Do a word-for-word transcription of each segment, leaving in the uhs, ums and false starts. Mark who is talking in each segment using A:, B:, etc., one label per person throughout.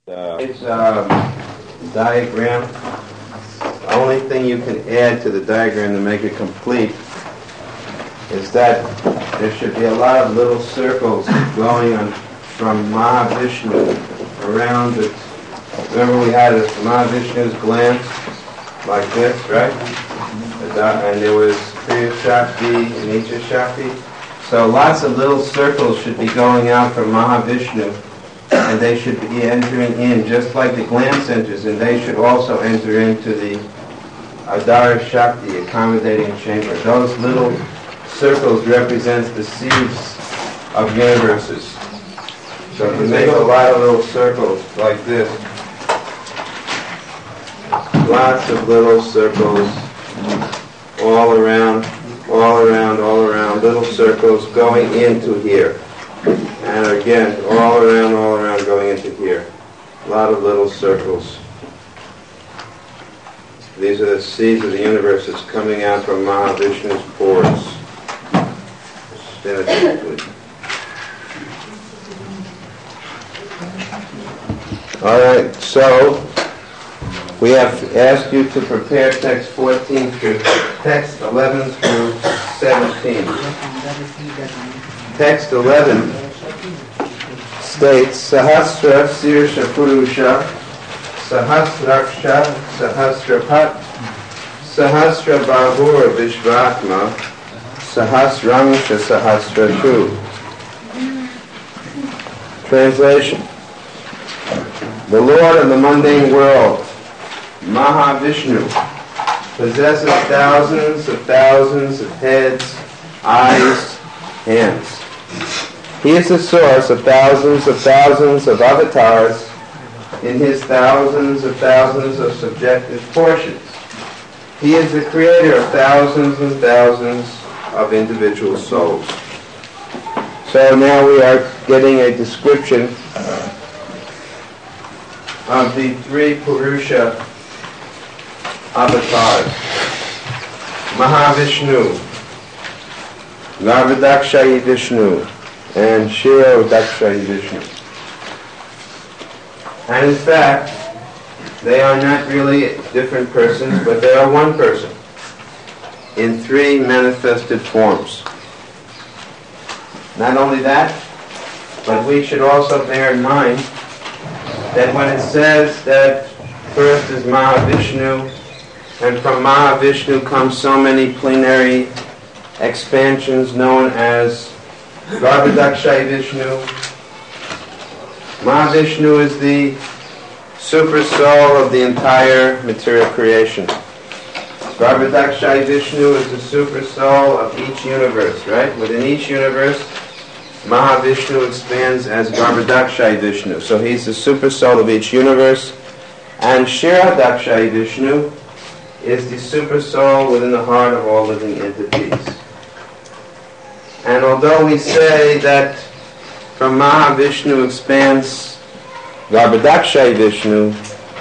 A: Uh, it's a diagram. The only thing you can add to the diagram to make it complete is that there should be a lot of little circles going on from Mahavishnu around it. Remember we had a Mahavishnu's glance like this, right? And there was Priya Shakti and Icha Shakti. So lots of little circles should be going out from Mahavishnu, and they should be entering in just like the glance enters, and they should also enter into the Adara Shakti, accommodating chamber. Those little circles represent the seeds of universes. So if we make a lot of little circles like this, lots of little circles all around, all around, all around, little circles going into here. And again, all around, all around, going into here. A lot of little circles. These are the seeds of the universe that's coming out from Mahavishnu's pores. Spin it quickly. All right, so we have asked you to prepare text fourteen through text eleven through seventeen. Text eleven states Sahasra Sirsha Purusha Sahasraksha Sahasrapat Sahasra Bahur Vishvatma Sahasrangsha Sahasrashu. Translation: the Lord of the mundane world, Mahavishnu, possesses thousands of thousands of heads, eyes, hands. He is the source of thousands of thousands of avatars in his thousands of thousands of subjective portions. He is the creator of thousands and thousands of individual souls. So now we are getting a description of the three Purusha avatars. Mahavishnu, Garbhodakshayi Vishnu, and Kshirodakshayi Vishnu. And in fact, they are not really different persons, but they are one person in three manifested forms. Not only that, but we should also bear in mind that when it says that first is Mahavishnu, and from Mahavishnu come so many plenary expansions known as Garbhodakshayi Vishnu. Mahavishnu is the super soul of the entire material creation. Garbhodakshayi Vishnu is the super soul of each universe, right? Within each universe, Mahavishnu expands as Garbhodakshayi Vishnu. So he's the super soul of each universe. And Kshirodakshayi Vishnu is the super soul within the heart of all living entities. And although we say that from Mahavishnu expands Garbhodakshayi Vishnu,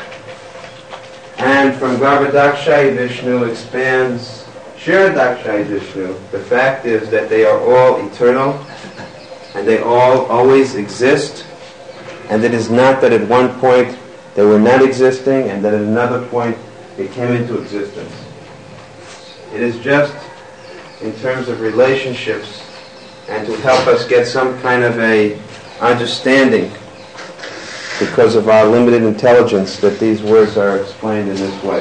A: and from Garbhodakshayi Vishnu expands Kshirodakshayi Vishnu, the fact is that they are all eternal, and they all always exist, and it is not that at one point they were not existing, and that at another point they came into existence. It is just in terms of relationships, and to help us get some kind of a understanding because of our limited intelligence that these words are explained in this way.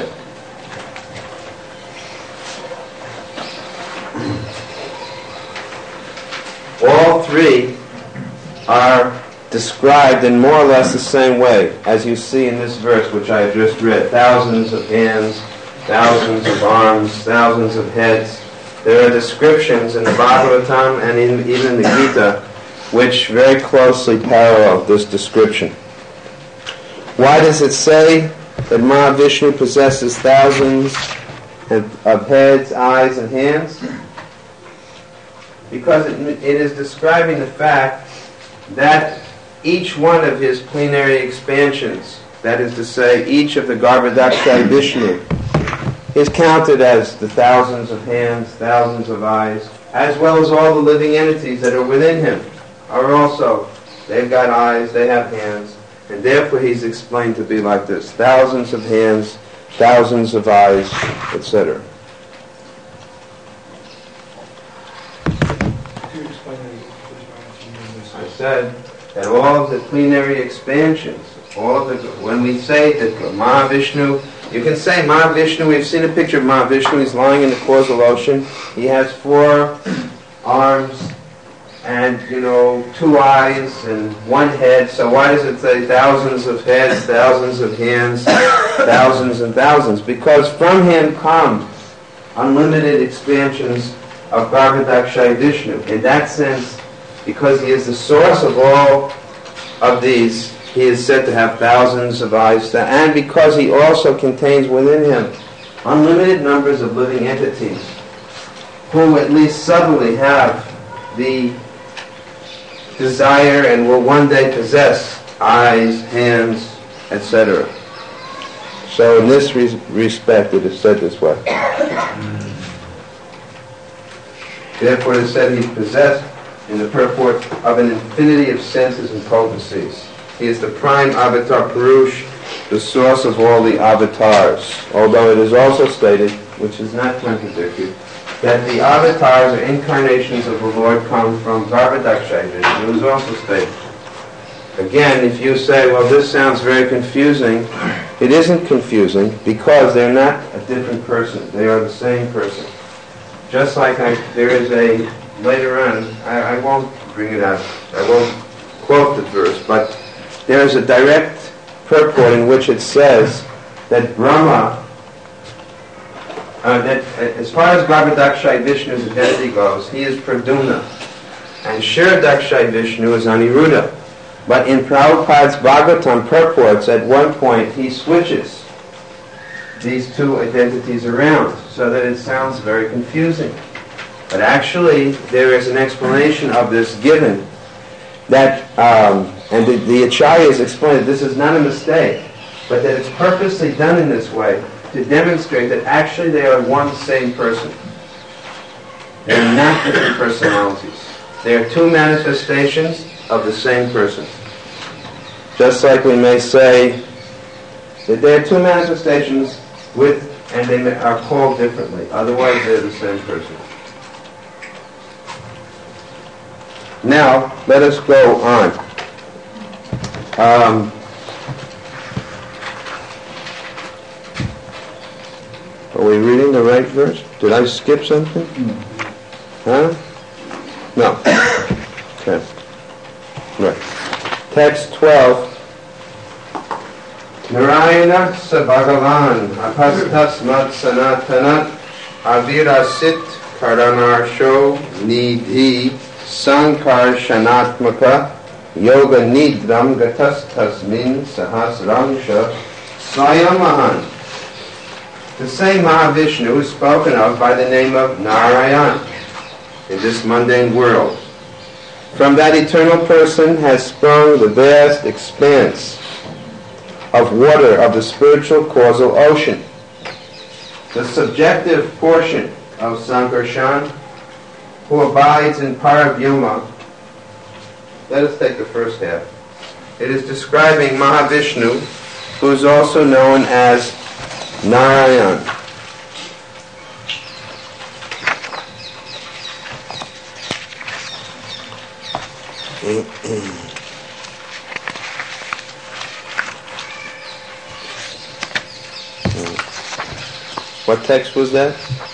A: All three are described in more or less the same way as you see in this verse which I have just read. Thousands of hands, thousands of arms, thousands of heads. There are descriptions in the Bhagavatam and in, even in the Gita which very closely parallel this description. Why does it say that Mahavishnu possesses thousands of heads, eyes, and hands? Because it, it is describing the fact that each one of his plenary expansions, that is to say, each of the Garbhodakshayi Vishnu, is counted as the thousands of hands, thousands of eyes, as well as all the living entities that are within him are also, they've got eyes, they have hands, And therefore he's explained to be like this. Thousands of hands, thousands of eyes, et cetera. I said that all of the plenary expansions, all of the, when we say that Mahavishnu, you can say Mahavishnu, we've seen a picture of Mahavishnu, he's lying in the causal ocean, he has four arms, and, you know, two eyes and one head. So why does it say thousands of heads, thousands of hands, thousands and thousands? Because from him come unlimited expansions of Garbhodakshaya Vishnu. In that sense, because he is the source of all of these, he is said to have thousands of eyes. And because he also contains within him unlimited numbers of living entities who at least subtly have the desire and will one day possess eyes, hands, et cetera. So in this res- respect, it is said this way. Therefore, it is said he is possessed in the purport of an infinity of senses and potencies. He is the prime avatar Purush, the source of all the avatars. Although it is also stated, which is not contradicted, that the avatars or incarnations of the Lord come from Garbhodakshaya Vishnu. It was also stated. Again, if you say, well, this sounds very confusing, it isn't confusing because they're not a different person. They are the same person. Just like I, there is a, later on, I, I won't bring it out, I won't quote the verse, but there is a direct purport in which it says that Brahma, Uh, that uh, as far as Garbhodakshaya Vishnu's identity goes, he is Pradyumna, and Kshirodakshaya Vishnu is Aniruddha. But in Prabhupada's Bhagavatam purports, at one point he switches these two identities around, so that it sounds very confusing. But actually, there is an explanation of this given, that, um, and the, the Acharyas explain that this is not a mistake, but that it's purposely done in this way, to demonstrate that actually they are one same person. They are not different personalities. They are two manifestations of the same person. Just like we may say that they are two manifestations with, and they are called differently. Otherwise, they're the same person. Now, let us go on. Um, Are we reading the right verse? Did I skip something? Huh? No. Okay. Right. Text twelve. Narayana sa Bhagavan apastasmat sanatanat avirasit karanarsho nidhi sankar shanatmaka yoga nidram gatas tasmin sahasrangsha swayamahan. The same Mahavishnu is spoken of by the name of Narayan in this mundane world. From that eternal person has sprung the vast expanse of water of the spiritual causal ocean. The subjective portion of Sankarshan, who abides in Paravyoma. Let us take the first half. It is describing Mahavishnu, who is also known as Narayan. What text was that?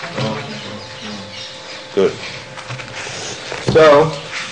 A: Good. So,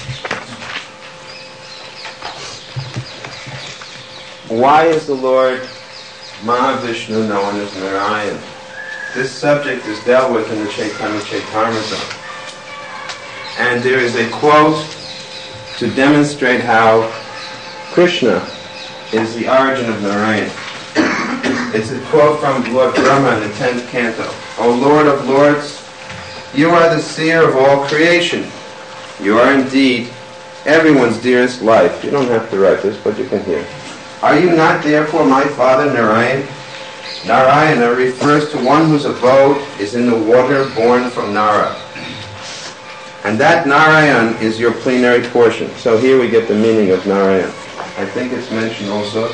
A: why is the Lord Mahavishnu known as Narayan? This subject is dealt with in the Chaitanya Charitamrita. And there is a quote to demonstrate how Krishna is the origin of Narayan. It's a quote from Lord Brahma in the tenth canto. O Lord of Lords, you are the seer of all creation. You are indeed everyone's dearest life. You don't have to write this, but you can hear. Are you not therefore my father Narayan? Narayana refers to one whose abode is in the water born from Nara. And that Narayan is your plenary portion. So here we get the meaning of Narayan. I think it's mentioned also.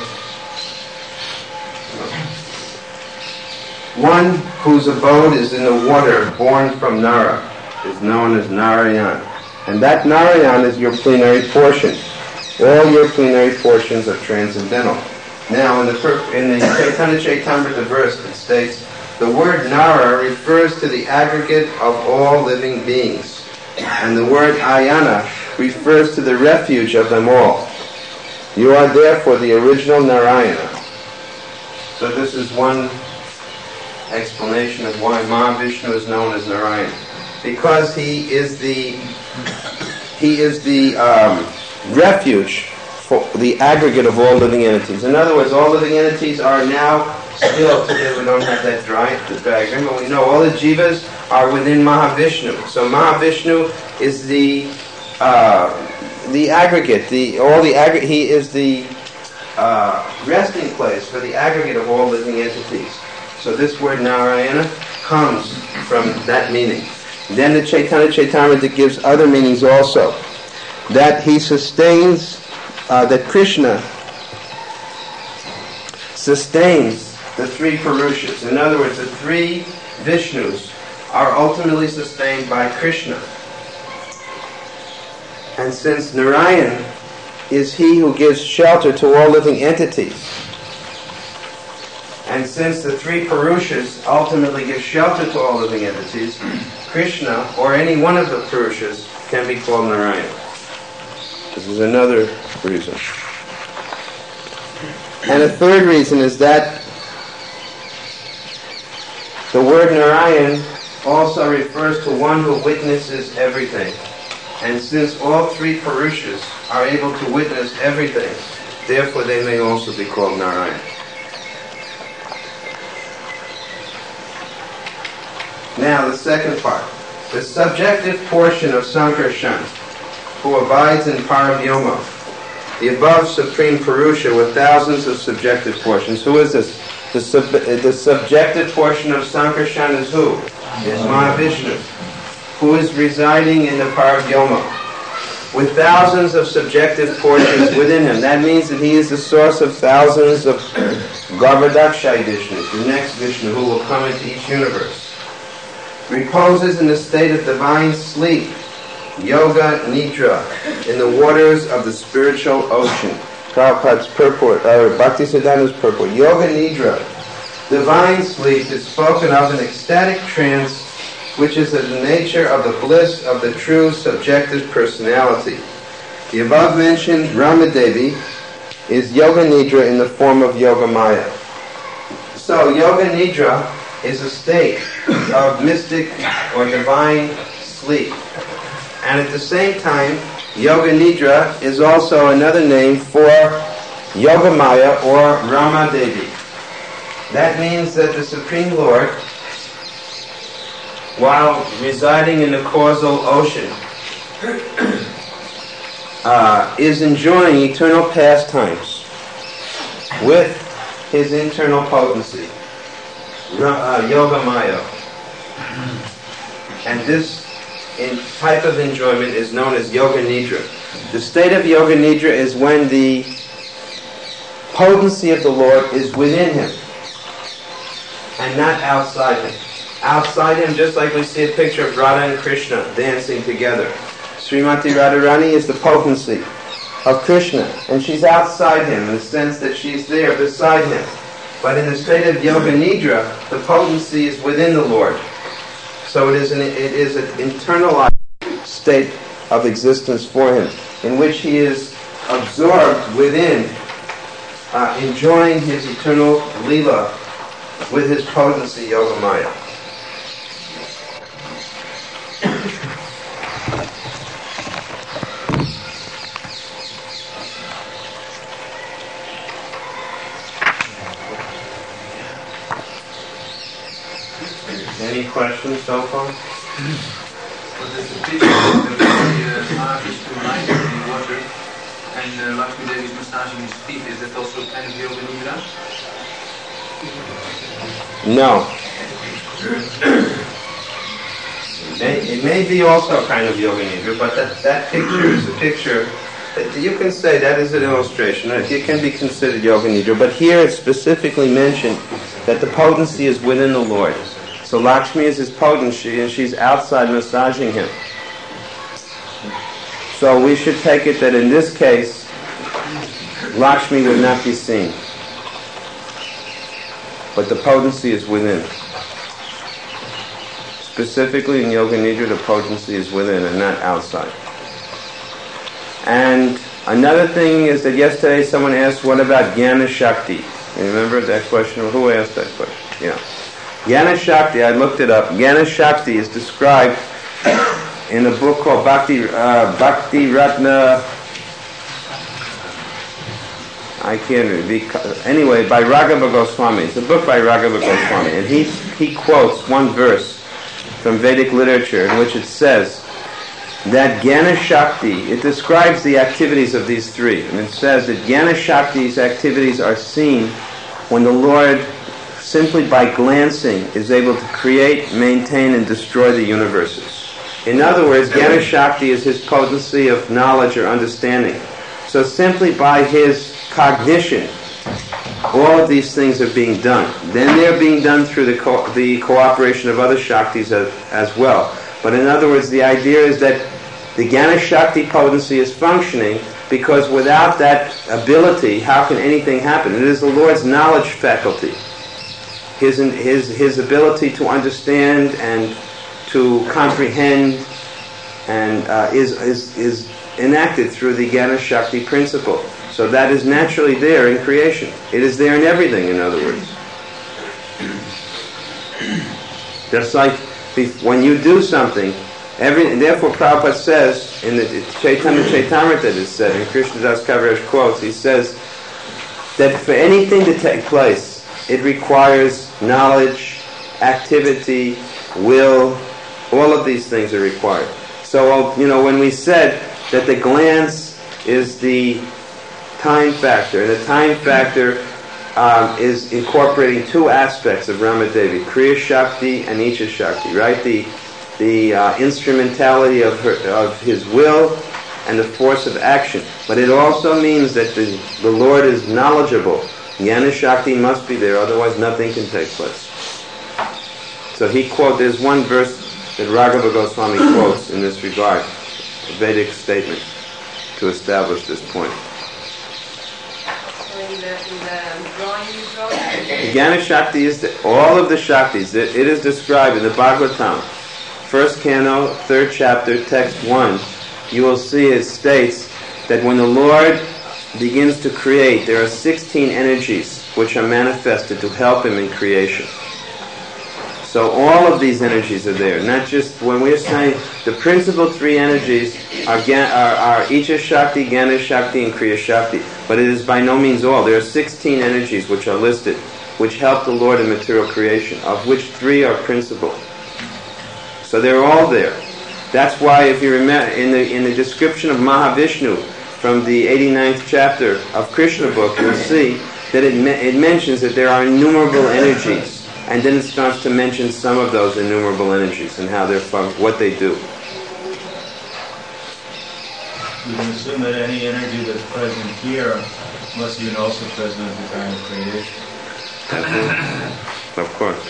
A: One whose abode is in the water, born from Nara, is known as Narayan. And that Narayan is your plenary portion. All your plenary portions are transcendental. Now, in the in the Chaitanya Chaitamrita verse, it states, the word Nara refers to the aggregate of all living beings. And the word Ayana refers to the refuge of them all. You are therefore the original Narayana. So this is one explanation of why Mahavishnu is known as Narayana. Because he is the he is the um, refuge for the aggregate of all living entities. In other words, all living entities are now still, today we don't have that dry, the diagram, but we know all the jivas are within Mahavishnu. So Mahavishnu is the uh, the aggregate, the all the aggregate. He is the uh, resting place for the aggregate of all living entities. So this word Narayana comes from that meaning. Then the Chaitanya Chaitamrita gives other meanings also. That he sustains, uh, that Krishna sustains the three Purushas. In other words, the three Vishnus are ultimately sustained by Krishna. And since Narayan is he who gives shelter to all living entities, and since the three Purushas ultimately give shelter to all living entities, Krishna, or any one of the Purushas, can be called Narayan. This is another reason. And a third reason is that the word Narayan also refers to one who witnesses everything. And since all three Purushas are able to witness everything, therefore they may also be called Narayan. Now the second part, the subjective portion of Sankarshan, who abides in Paravyoma, the above supreme Purusha with thousands of subjective portions. Who is this? The, sub, the subjective portion of Sankarshan is who? Is Mahavishnu, who is residing in the Paravyoma, with thousands of subjective portions within him. That means that he is the source of thousands of Garbhodakshai Vishnus, the next Vishnu who will come into each universe. Reposes in the state of divine sleep, yoga nidra, in the waters of the spiritual ocean. Prabhupada's purport, or Bhaktisiddhanta's purport. Yoga nidra, divine sleep, is spoken of in ecstatic trance, which is of the nature of the bliss of the true subjective personality. The above mentioned Ramadevi is yoga nidra in the form of yoga maya. So yoga nidra is a state of mystic or divine sleep. And at the same time, yoga nidra is also another name for yoga maya or Ramadevi. That means that the Supreme Lord, while residing in the causal ocean, uh, is enjoying eternal pastimes with his internal potency. Uh, yoga maya. And this in type of enjoyment is known as yoga nidra. The state of yoga nidra is when the potency of the Lord is within him and not outside him. Outside him, just like we see a picture of Radha and Krishna dancing together. Srimati Radharani is the potency of Krishna, and she's outside him in the sense that she's there beside him. But in the state of yoga nidra, the potency is within the Lord. So it is an, it is an internalized state of existence for him, in which he is absorbed within, uh, enjoying his eternal lila with his potency, yoga maya. Any questions so far?
B: What is the picture of the Mahavishnu lying in the water and uh, Lakshmi Devi is massaging his feet? Is that also kind of yoga nidra?
A: No. It may, it may be also kind of yoga nidra, but that, that picture is a picture You can say that is an illustration. It can be considered Yoga Nidra, but here it's specifically mentioned that the potency is within the Lord. So Lakshmi is his potency, and she's outside massaging him. So we should take it that in this case, Lakshmi would not be seen, but the potency is within. Specifically in Yoga Nidra, the potency is within and not outside. And another thing is that yesterday someone asked, what about Jnana Shakti? You remember that question? Who asked that question? Yeah. Jnana Shakti, I looked it up. Jnana Shakti is described in a book called Bhakti, uh, Bhakti Ratna, I can't read, anyway, by Raghava Goswami. It's a book by Raghava Goswami. And he, he quotes one verse from Vedic literature in which it says that Jnana Shakti, it describes the activities of these three. And it says that Jnana Shakti's activities are seen when the Lord, simply by glancing, is able to create, maintain, and destroy the universes. In other words, Jnana Shakti is his potency of knowledge or understanding. So simply by his cognition, all of these things are being done. Then they're being done through the co- the cooperation of other Shaktis as, as well. But in other words, the idea is that the Jnana Shakti potency is functioning because without that ability, how can anything happen? It is the Lord's knowledge faculty. His, his, his ability to understand and to comprehend and uh, is, is, is enacted through the Jnana Shakti principle. So that is naturally there in creation. It is there in everything, in other words. Just like when you do something, every, and therefore Prabhupada says, in the Chaitanya Chaitamrita it is said, in Krishnadas Kaviraj quotes, he says that for anything to take place, it requires knowledge, activity, will, all of these things are required. So, you know, when we said that the glance is the time factor, and the time factor um, is incorporating two aspects of Ramadevi, Kriya Shakti and Icha Shakti, right? The the uh, instrumentality of her, of his will and the force of action. But it also means that the, the Lord is knowledgeable. Jnana Shakti must be there, otherwise nothing can take place. So he quote, there's one verse that Raghava Goswami quotes in this regard, a Vedic statement, to establish this point.
C: So in the, in the drawing you draw,
A: The Jnana Shakti is the, all of the Shaktis. It, it is described in the Bhagavatam, first canto, third chapter, text one. You will see it states that when the Lord begins to create, there are sixteen energies which are manifested to help him in creation. So all of these energies are there. Not just when we're saying the principal three energies are, are, are Icha Shakti, Jnana Shakti, and Kriya Shakti. But it is by no means all. There are sixteen energies which are listed, which help the Lord in material creation, of which three are principal. So they're all there. That's why, if you remember, in the in the description of Mahavishnu from the eighty-ninth chapter of Krishna book, you'll see that it me- it mentions that there are innumerable energies, and then it starts to mention some of those innumerable energies and how they're fun- what they do.
D: We can assume that any energy that's present here must have been also present at the time of creation.
A: Of course.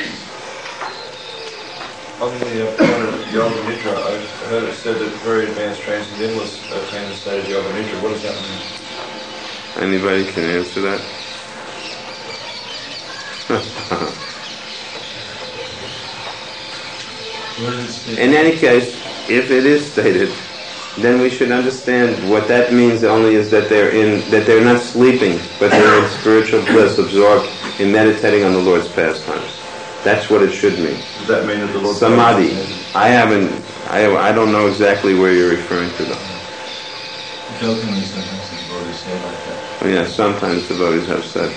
E: On the uh, point of Yoga Nidra, I heard it said that very advanced transcendentalists attain the state of Yoga Nidra. What does that mean?
A: Anybody can answer that?
D: What does it state?
A: In any case, if it is stated, then we should understand what that means only is that they're in that they're not sleeping, but they're in spiritual bliss, absorbed in meditating on the Lord's pastimes. That's what it should mean.
E: Does that mean that the Lord...
A: Samadhi. I haven't, I, I don't know exactly where you're referring to though.
D: Jokingly, sometimes the devotees say like that.
A: Oh, yeah, sometimes devotees have said.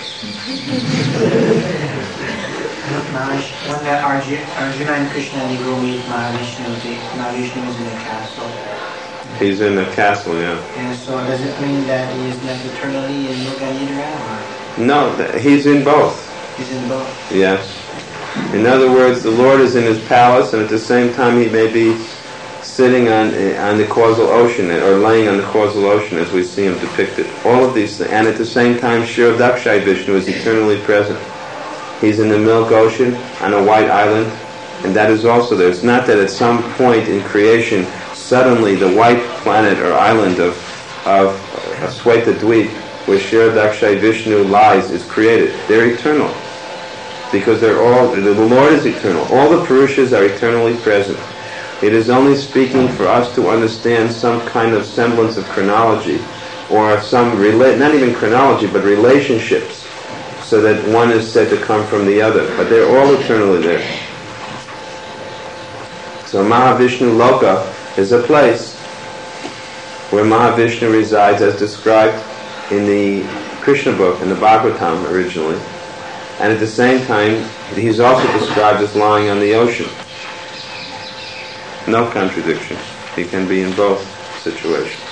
F: Maharaj, when the Arjuna, Arjuna and Krishna they go meet Mahavishnu, they, Mahavishnu is in a castle.
A: He's in a castle, yeah.
F: And so does it mean that he is not eternally in Yoga Nidra?
A: No, th- he's in both.
F: He's in both.
A: Yes. In other words, the Lord is in his palace, and at the same time he may be sitting on on the causal ocean, or laying on the causal ocean as we see him depicted. All of these things. And at the same time, Kshirodakshai Vishnu is eternally present. He's in the Milk Ocean on a white island, and that is also there. It's not that at some point in creation, suddenly the white planet or island of, of Sweta Dweep, where Kshirodakshai Vishnu lies, is created. They're eternal. Because they're all, the Lord is eternal. All the Purushas are eternally present. It is only speaking for us to understand some kind of semblance of chronology, or some, rela- not even chronology, but relationships, so that one is said to come from the other. But they're all eternally there. So Mahavishnu Loka is a place where Mahavishnu resides as described in the Krishna book, in the Bhagavatam originally. And at the same time, he's also described as lying on the ocean. No contradiction. He can be in both situations.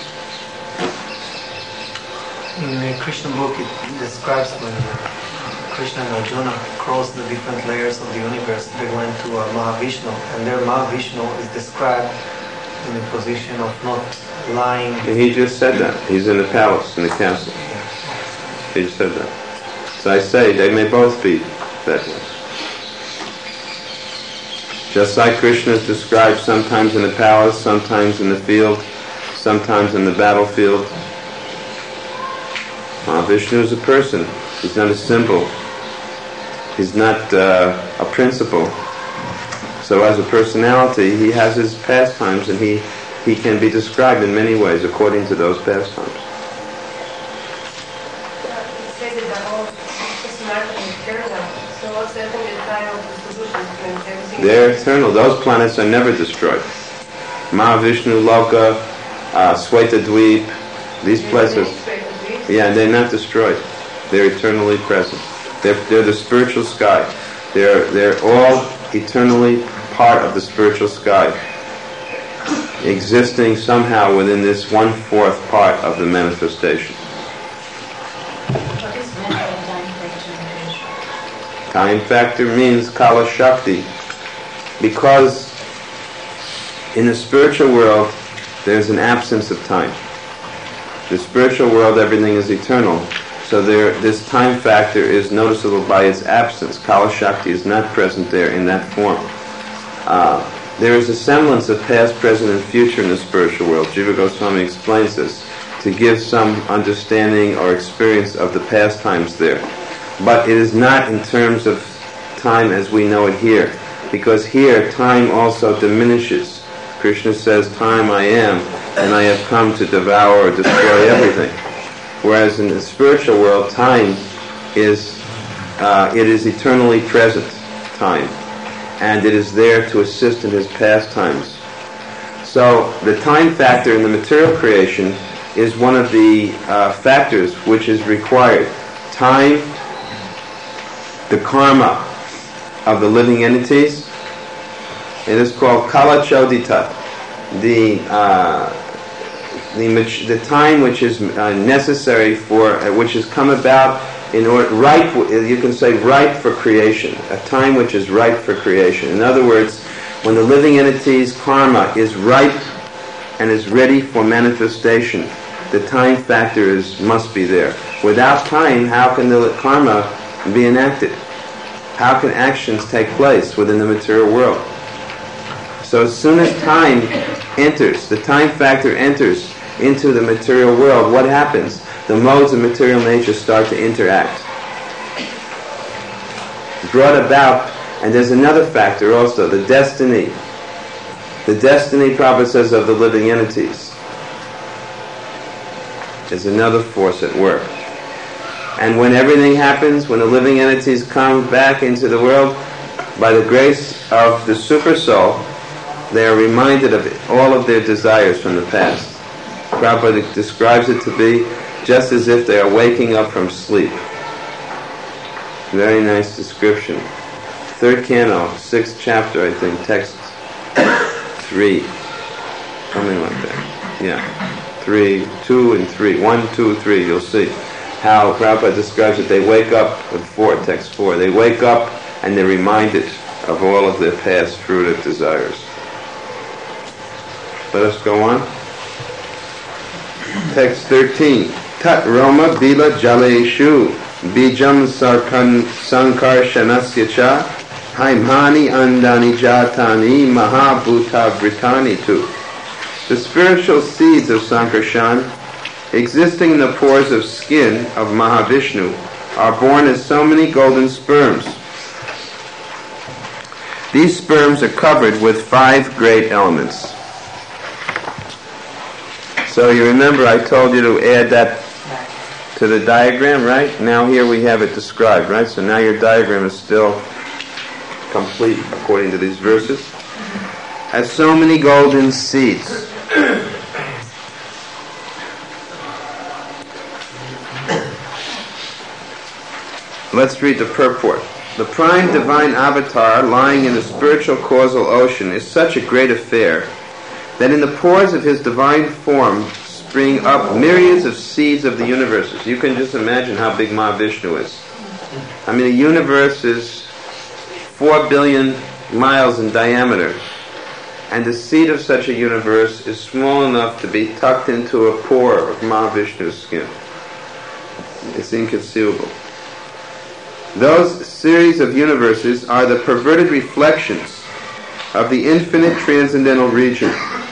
F: In the Krishna book, it describes when Krishna and Arjuna crossed the different layers of the universe. They went to uh, Mahavishnu, and there Mahavishnu is described in the position of not lying.
A: He just said that. He's in the palace, in the castle. He just said that. So I say they may both be that way. Just like Krishna is described sometimes in the palace, sometimes in the field, sometimes in the battlefield. Mahavishnu is a person. He's not a symbol. He's not uh, a principle. So as a personality, he has his pastimes, and he, he can be described in many ways according to those pastimes. They're eternal. Those planets are never destroyed. Mahavishnu, Loka, uh, Sweta Dweep, these places, yeah, they're not destroyed. They're eternally present. They're, they're the spiritual sky. They're, they're all eternally part of the spiritual sky, existing somehow within this one-fourth part of the manifestation.
C: What is mental time factor?
A: Time factor means Kala Shakti, because in the spiritual world there's an absence of time. The spiritual world, everything is eternal, so there, this time factor is noticeable by its absence. Kala Shakti is not present there in that form. Uh, there is a semblance of past, present, and future in the spiritual world. Jiva Goswami explains this to give some understanding or experience of the past times there. But it is not in terms of time as we know it here, because here time also diminishes. Krishna says, "Time I am, and I have come to devour or destroy everything." Whereas in the spiritual world, time is uh, it is eternally present, time, and it is there to assist in his pastimes. So the time factor in the material creation is one of the uh, factors which is required. Time, the karma of the living entities. It is called Kala Chodita, the uh, the the time which is uh, necessary for, uh, which has come about in order, ripe. You can say ripe for creation, a time which is ripe for creation. In other words, when the living entity's karma is ripe and is ready for manifestation, the time factor is must be there. Without time, how can the karma be enacted? How can actions take place within the material world? So as soon as time enters, the time factor enters into the material world, what happens? The modes of material nature start to interact. Brought about, and there's another factor also, the destiny. The destiny, Prabhupada says, of the living entities is another force at work. And when everything happens, when the living entities come back into the world, by the grace of the super soul, they are reminded of all of their desires from the past. Prabhupada describes it to be just as if they are waking up from sleep. Very nice description. Third canto, sixth chapter, I think, text three. Something like that. Yeah. Three, two and three. One, two, three. You'll see how Prabhupada describes it. They wake up, with four, text four. They wake up and they're reminded of all of their past fruitive desires. Let us go on. Text thirteen. Tat Roma Bila Jaleshu Bijam Sarkan Sankarshanasya Cha Haimhani Andani Jatani Mahabhuta Vritani Tu. The spiritual seeds of Sankarshan, existing in the pores of skin of Mahavishnu, are born as so many golden sperms. These sperms are covered with five great elements. So you remember I told you to add that to the diagram, right? Now here we have it described, right? So now your diagram is still complete according to these verses. Has so many golden seeds. Let's read the purport. The prime divine avatar lying in the spiritual causal ocean is such a great affair that in the pores of his divine form spring up myriads of seeds of the universes. You can just imagine how big Mahavishnu is. I mean, the universe is four billion miles in diameter, and the seed of such a universe is small enough to be tucked into a pore of Mahavishnu's skin. It's inconceivable. Those series of universes are the perverted reflections of the infinite transcendental region.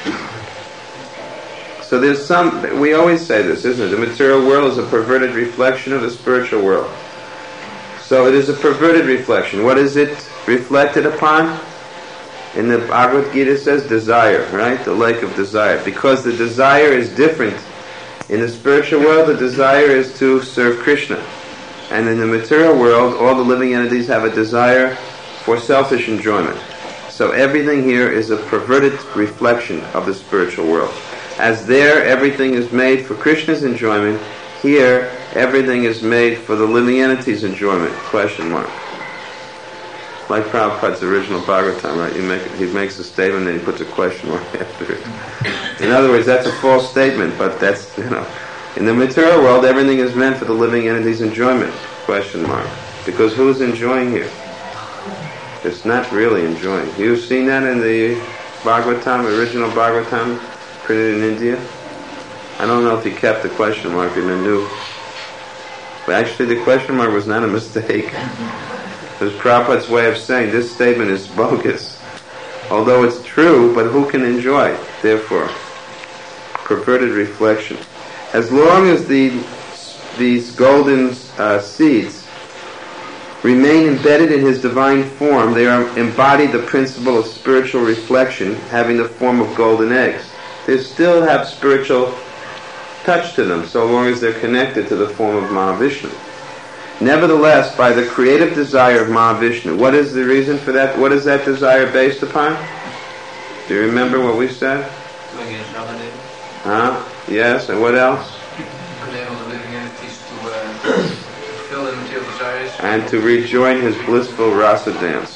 A: So there's some, we always say this, isn't it? The material world is a perverted reflection of the spiritual world. So it is a perverted reflection. What is it reflected upon? In the Bhagavad Gita it says desire, right? The lake of desire. Because the desire is different. In the spiritual world, the desire is to serve Krishna. And in the material world, all the living entities have a desire for selfish enjoyment. So everything here is a perverted reflection of the spiritual world. As there, everything is made for Krishna's enjoyment, here, everything is made for the living entity's enjoyment. Question mark. Like Prabhupada's original Bhagavatam, right? You make, he makes a statement and he puts a question mark after it. In other words, that's a false statement, but that's, you know, in the material world, everything is meant for the living entity's enjoyment. Question mark. Because who's enjoying here? It's not really enjoying. You've seen that in the Bhagavatam, original Bhagavatam, printed in India? I don't know if he kept the question mark in the new. But actually the question mark was not a mistake. It was Prabhupada's way of saying this statement is bogus. Although it's true, but who can enjoy it? Therefore, perverted reflection. As long as the, these golden uh, seeds remain embedded in his divine form, they are embody the principle of spiritual reflection, having the form of golden eggs. They still have spiritual touch to them, so long as they're connected to the form of Mahavishnu. Nevertheless, by the creative desire of Mahavishnu, what is the reason for that? What is that desire based upon? Do you remember what we said? Huh? Yes, and what else?
B: Enable the living entities to uh, fulfill their material desires.
A: And to rejoin his blissful rasa dance.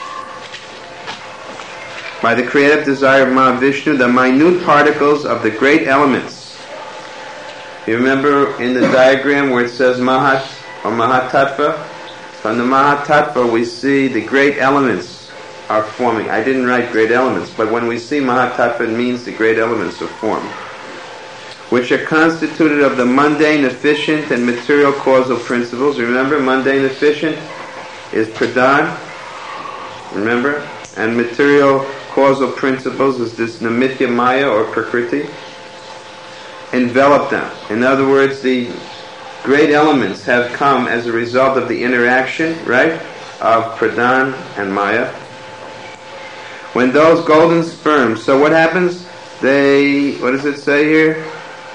A: By the creative desire of Mahavishnu, the minute particles of the great elements. You remember in the diagram where it says Mahat or Mahatattva? From the Mahatattva we see the great elements are forming. I didn't write great elements, but when we see Mahatattva it means the great elements are formed, which are constituted of the mundane, efficient, and material causal principles. Remember, mundane, efficient is pradhan. Remember? And material causal principles is this namitya maya or prakriti. Envelop them. In other words, the great elements have come as a result of the interaction, right, of pradhan and maya. When those golden sperms, so what happens? They, what does it say here?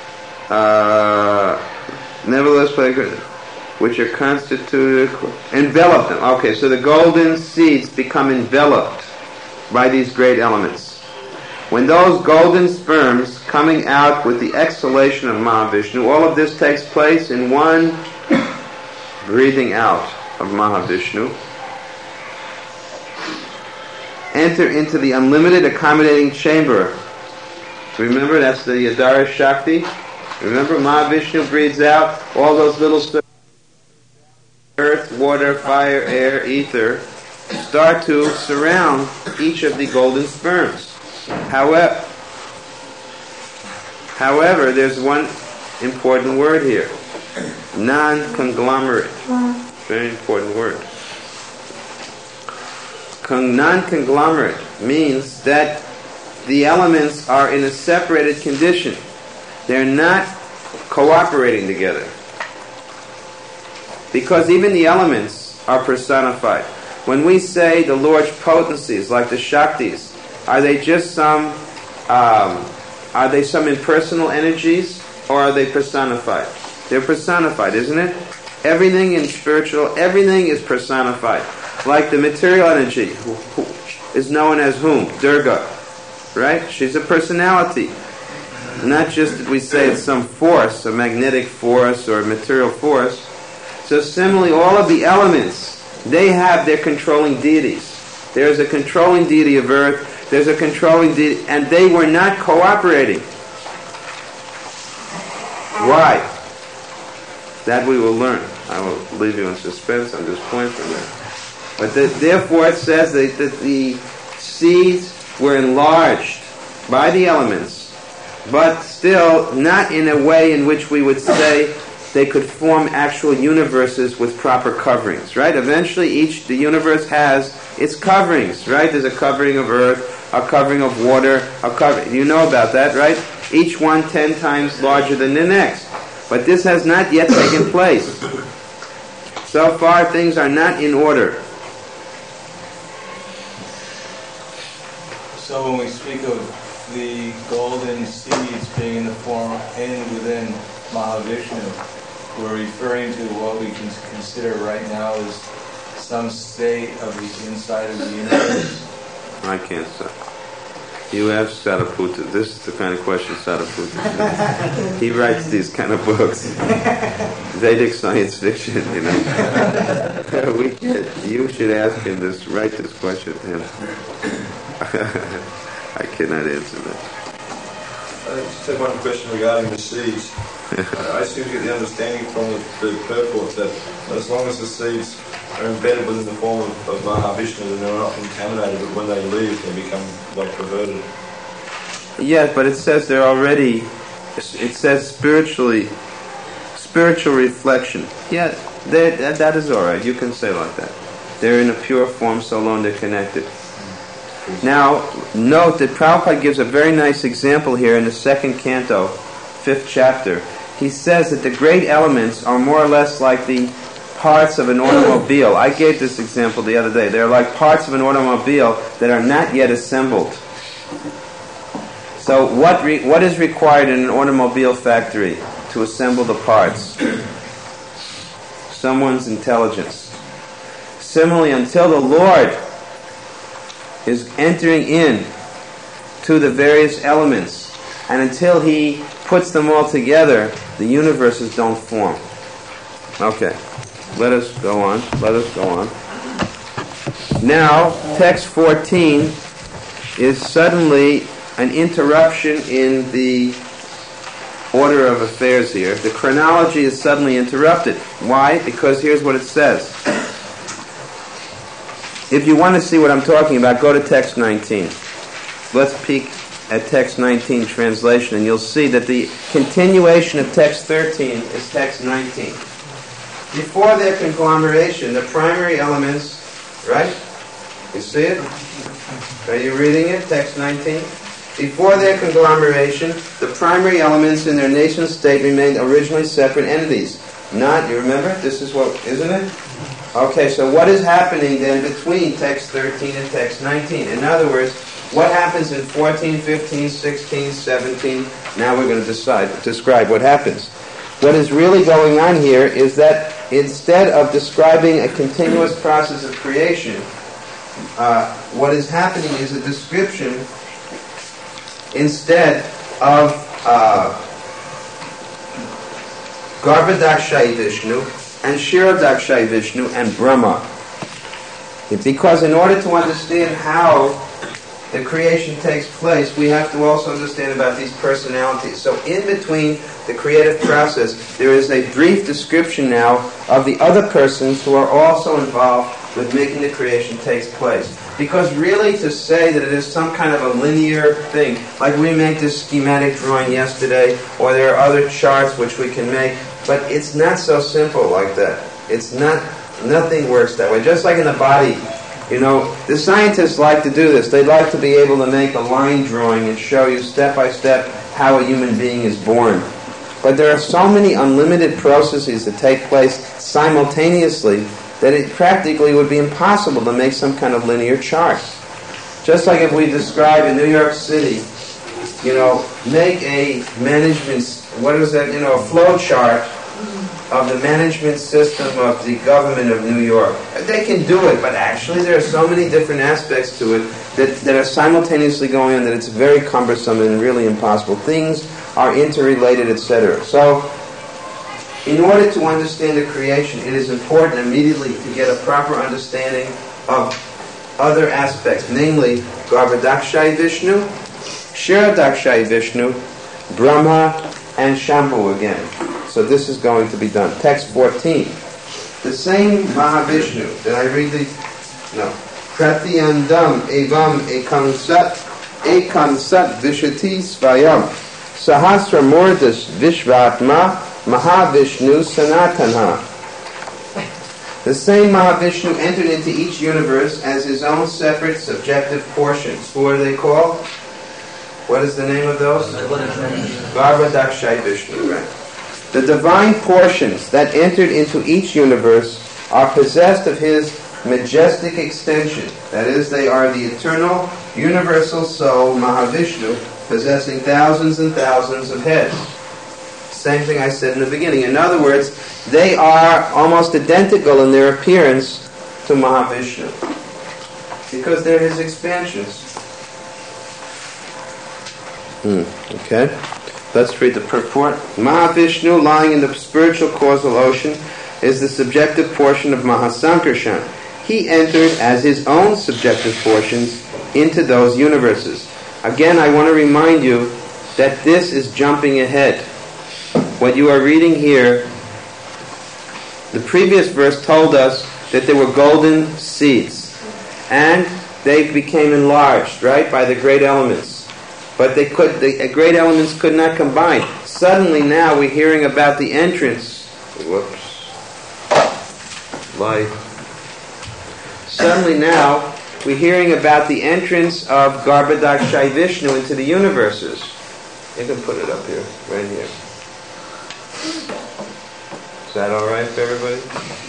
A: Uh, nevertheless, which are constituted, envelop them. Okay, so the golden seeds become enveloped by these great elements. When those golden sperms coming out with the exhalation of Mahavishnu, all of this takes place in one breathing out of Mahavishnu, enter into the unlimited accommodating chamber. Remember, that's the Yadara Shakti. Remember, Mahavishnu breathes out, all those little earth, water, fire, air, ether start to surround each of the golden sperms. However, However, there's one important word here. Non-conglomerate. Very important word. Con- non-conglomerate means that the elements are in a separated condition. They're not cooperating together. Because even the elements are personified. When we say the Lord's potencies, like the Shaktis, are they just some, um, are they some impersonal energies, or are they personified? They're personified, isn't it? Everything in spiritual, everything is personified. Like the material energy, who, who is known as whom? Durga, right? She's a personality. Not just that we say it's some force, a magnetic force or a material force. So similarly, all of the elements, they have their controlling deities. There's a controlling deity of earth, there's a controlling deity, and they were not cooperating. Why? That we will learn. I will leave you in suspense on this point for a minute. But the, therefore it says that, that the seeds were enlarged by the elements, but still not in a way in which we would say they could form actual universes with proper coverings, right? Eventually each, the universe has its coverings, right? There's a covering of earth, a covering of water, a covering, you know about that, right? Each one ten times larger than the next. But this has not yet taken place. So far things are not in order.
D: So when we speak of the golden seeds being in the form in within Mahavishnu, we're referring to what we can consider right now as some state of the inside of the universe.
A: I can't say. You ask Sariputta. This is the kind of question Sariputta. He writes these kind of books. Vedic science fiction, you know. we should, you should ask him this, write this question to him. I cannot answer that.
E: I just have one question regarding the seeds. I seem to get the understanding from the, the purport that as long as the seeds are embedded within the form of, of Mahavishnu, then they're not contaminated, but when they leave, they become like perverted.
A: Yes, but it says they're already, it says spiritually, spiritual reflection. Yeah, that, that is all right. You can say like that. They're in a pure form so long they're connected. Now, note that Prabhupada gives a very nice example here in the second canto, fifth chapter. He says that the great elements are more or less like the parts of an automobile. I gave this example the other day. They're like parts of an automobile that are not yet assembled. So what re- what is required in an automobile factory to assemble the parts? Someone's intelligence. Similarly, until the Lord is entering in to the various elements, and until He puts them all together, the universes don't form. Okay, let us go on. Let us go on. Now, text fourteen is suddenly an interruption in the order of affairs here. The chronology is suddenly interrupted. Why? Because here's what it says. If you want to see what I'm talking about, go to text nineteen. Let's peek at text nineteen translation, and you'll see that the continuation of text thirteen is text nineteen. Before their conglomeration, the primary elements, right? You see it? Are you reading it? Text nineteen. Before their conglomeration, the primary elements in their nascent state remained originally separate entities. Not, you remember? This is what, isn't it? Okay, so what is happening then between text thirteen and text nineteen? In other words, what happens in fourteen, fifteen, sixteen, seventeen? Now we're going to decide, describe what happens. What is really going on here is that instead of describing a continuous process of creation, uh, what is happening is a description instead of uh, Garbhadakshayi Vishnu and Kshirodakshayi Vishnu and Brahma. It's because in order to understand how the creation takes place, we have to also understand about these personalities. So in between the creative process, there is a brief description now of the other persons who are also involved with making the creation takes place. Because really to say that it is some kind of a linear thing, like we made this schematic drawing yesterday, or there are other charts which we can make, but it's not so simple like that. It's not, nothing works that way. Just like in the body, you know, the scientists like to do this. They like to be able to make a line drawing and show you step by step how a human being is born. But there are so many unlimited processes that take place simultaneously that it practically would be impossible to make some kind of linear chart. Just like if we describe in New York City, you know, make a management, what is that, you know, a flow chart of the management system of the government of New York. They can do it, but actually there are so many different aspects to it that, that are simultaneously going on that it's very cumbersome and really impossible. Things are interrelated, et cetera. So, in order to understand the creation, it is important immediately to get a proper understanding of other aspects, namely Garbhodakshayi Vishnu, Kshirodakshayi Vishnu, Brahma, and Shambhu again. So this is going to be done. Text fourteen. The same Mahavishnu. Did I read the... No. Pratyandam evam ekam sat ekam sat vishati svayam sahasra murdas vishvatma Mahavishnu Sanatana. The same Mahavishnu entered into each universe as his own separate subjective portions. Who are they called? What is the name of those? Garbhodakshayi Vishnu, right? The divine portions that entered into each universe are possessed of his majestic extension. That is, they are the eternal, universal soul, Mahavishnu, possessing thousands and thousands of heads. Same thing I said in the beginning. In other words, they are almost identical in their appearance to Mahavishnu because they're his expansions. Hmm. Okay. Let's read the purport. Mahavishnu, lying in the spiritual causal ocean, is the subjective portion of Mahasankarshan. He entered as his own subjective portions into those universes. Again, I want to remind you that this is jumping ahead. What you are reading here, the previous verse told us that there were golden seeds, and they became enlarged, right, by the great elements. But they could, the great elements could not combine. Suddenly now we're hearing about the entrance. Whoops. Light. Suddenly now we're hearing about the entrance of Garbhodakshayi Vishnu into the universes. You can put it up here, right here. Is that all right for everybody?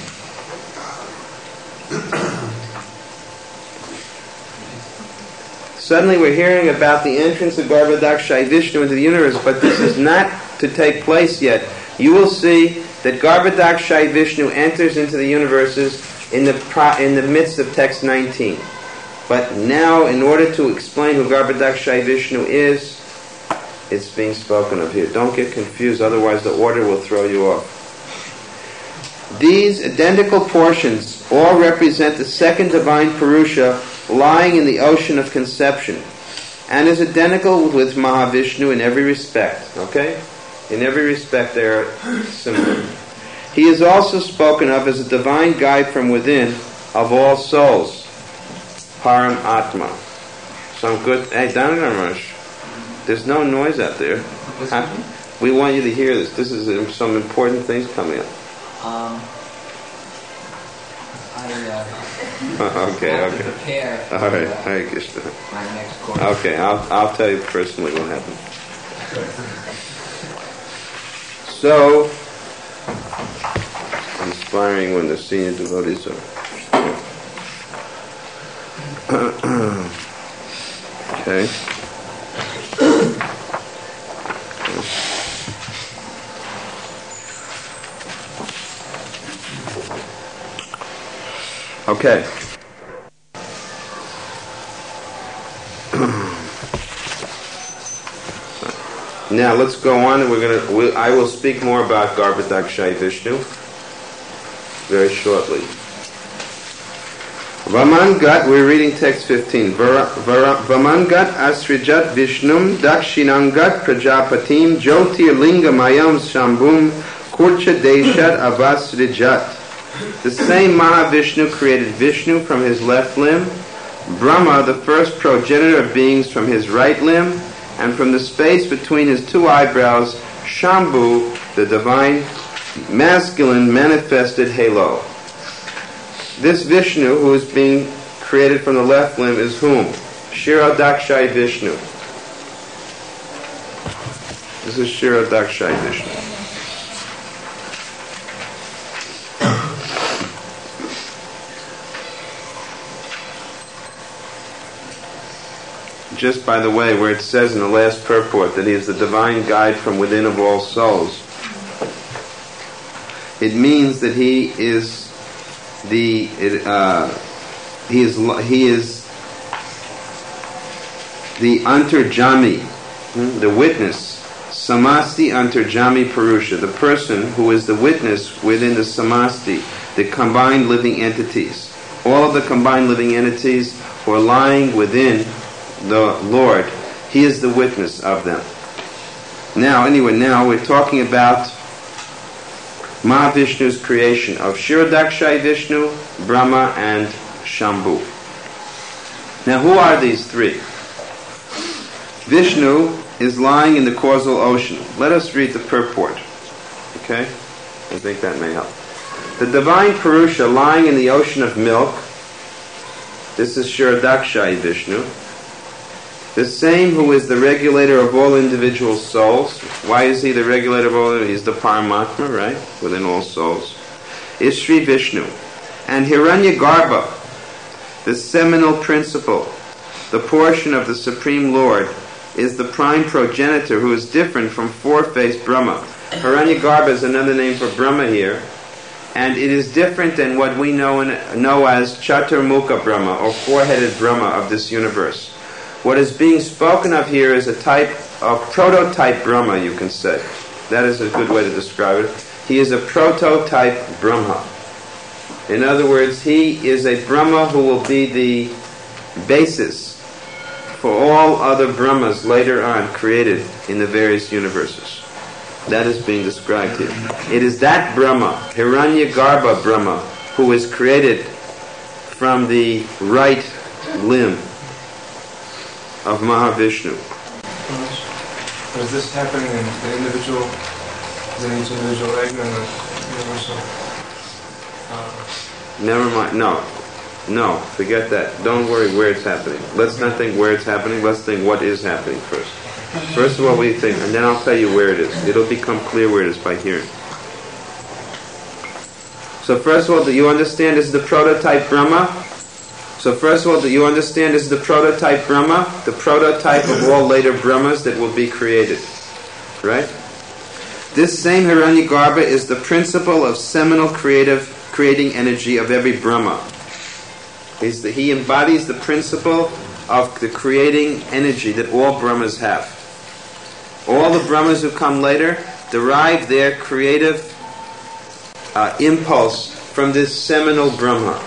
A: Suddenly we're hearing about the entrance of Garbhodakshayi Vishnu into the universe, but this is not to take place yet. You will see that Garbhodakshayi Vishnu enters into the universes in the pro- in the midst of text nineteen. But now, in order to explain who Garbhodakshayi Vishnu is, it's being spoken of here. Don't get confused, otherwise the order will throw you off. These identical portions all represent the second divine Purusha lying in the ocean of conception, and is identical with Mahavishnu in every respect. Okay? In every respect they are similar. He is also spoken of as a divine guide from within of all souls. Param Atma. Some good... Hey, Dhanaramash. There's no noise out there. Huh? We want you to hear this. This is um, some important things coming up.
G: Um, I uh,
A: okay,
G: have
A: okay.
G: to prepare
A: All right,
G: for, uh,
A: Hare Krishna.
G: my next course.
A: Okay, I'll I'll tell you personally what happened. So inspiring when the senior devotees are. Okay. Okay. Now let's go on, and we're gonna. We'll, I will speak more about Garbhodakshayi Vishnu very shortly. Vamangat, we're reading text fifteen. Vamangat asrijat vishnum dakshinangat prajapatim jyotir lingamayam shambhum kurcha deshat avasrijat. The same Mahavishnu created Vishnu from his left limb, Brahma, the first progenitor of beings, from his right limb, and from the space between his two eyebrows, Shambhu, the divine masculine manifested halo. This Vishnu, who is being created from the left limb, is whom? Kshirodakshai Vishnu. This is Kshirodakshai Vishnu. Just by the way, where it says in the last purport that he is the divine guide from within of all souls, it means that he is the it, uh, he is he is the Antarjami, the witness, Samasti Antarjami Purusha, the person who is the witness within the Samasti, the combined living entities. All of the combined living entities who are lying within the Lord, he is the witness of them. Now, anyway, now we're talking about Mahavishnu's creation of Kshirodakshai Vishnu, Brahma, and Shambhu. Now, who are these three? Vishnu is lying in the causal ocean. Let us read the purport. Okay? I think that may help. The divine Purusha lying in the ocean of milk. This is Kshirodakshai Vishnu. The same who is the regulator of all individual souls. Why is he the regulator of all? He's the Paramatma, right? Within all souls. Is Sri Vishnu. And Hiranyagarbha, the seminal principle, the portion of the Supreme Lord, is the prime progenitor who is different from four-faced Brahma. Hiranyagarbha is another name for Brahma here. And it is different than what we know, in, know as Chaturmukha Brahma, or four-headed Brahma of this universe. What is being spoken of here is a type of prototype Brahma, you can say. That is a good way to describe it. He is a prototype Brahma. In other words, he is a Brahma who will be the basis for all other Brahmas later on created in the various universes. That is being described here. It is that Brahma, Hiranyagarbha Brahma, who is created from the right limb of Mahavishnu.
H: Is this happening in the individual, in each individual egg and the universal? Uh,
A: Never mind. No. No. Forget that. Don't worry where it's happening. Let's not think where it's happening. Let's think what is happening first. First of all, we think, and then I'll tell you where it is. It'll become clear where it is by hearing. So first of all, do you understand this is the prototype Brahma? So first of all, do you understand this is the prototype Brahma? The prototype of all later Brahmas that will be created. Right? This same Hiranyagarbha is the principle of seminal creative creating energy of every Brahma. He's the, he embodies the principle of the creating energy that all Brahmas have. All the Brahmas who come later derive their creative uh, impulse from this seminal Brahma,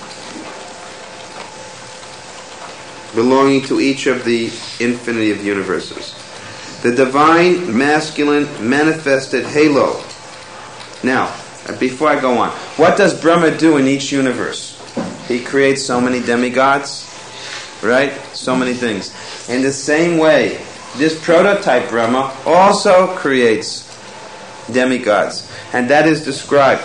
A: belonging to each of the infinity of universes. The divine masculine manifested halo. Now, before I go on, what does Brahma do in each universe? He creates so many demigods, right? So many things. In the same way, this prototype Brahma also creates demigods. And that is described.